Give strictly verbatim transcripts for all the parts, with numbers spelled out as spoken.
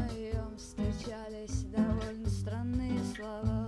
моем встречались довольно странные слова.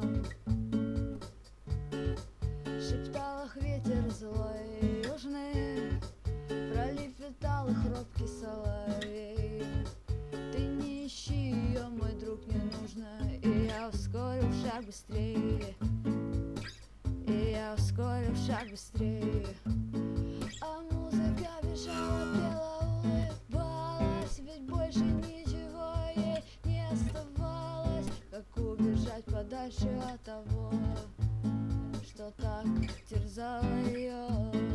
Шептал их ветер злой южный, пролепетал их робкий соловей. Ты не ищи ее, мой друг, не нужно. И я ускорил шаг быстрее, и я ускорил шаг быстрее. А музыка бежала, пела, улыбалась, ведь больше ничего ей не оставалось, как убежать подальше от того, что так терзало ее.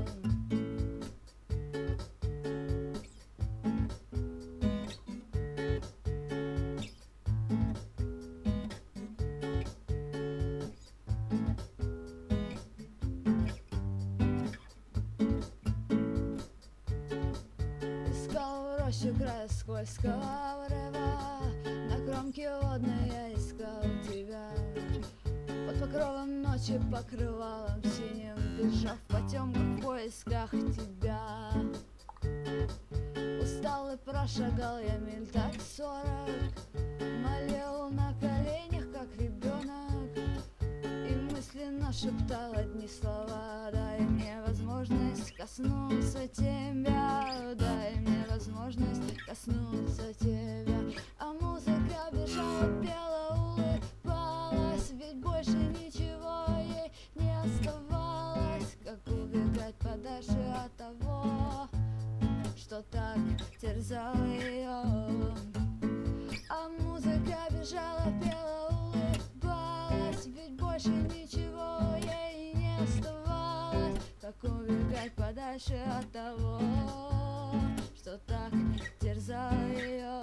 Искал в роще края скользкого обрыва, на кромке водной я искал тебя. Под покровом ночи, покрывалом синим, бежав в потемках в поисках тебя. Устал и прошагал я миль так сорок, молил на коленях, как ребенок, и мысленно шептал одни слова: дай мне возможность коснуться тебя, дай мне возможность коснуться тебя. А музыка бежала, пела, улыбалась, ведь больше ничего ей не оставалось, как убегать подальше от того, что так терзало ее. А музыка бежала, пела, улыбалась, ведь больше ничего ей не оставалось, как убегать подальше от того, что так терзало ее.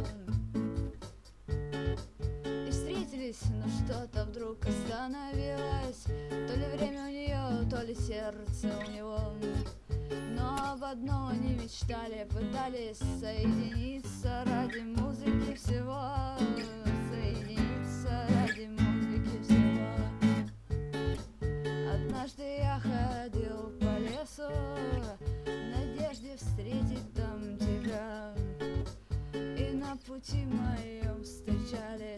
И встретились, но что-то вдруг остановилось, то ли время у нее, то ли сердце у него. Но об одном они мечтали, пытались соединиться ради музыки всего, соединиться ради музыки всего. Однажды я ходил по лесу в надежде встретить там тебя, и на пути моем встречались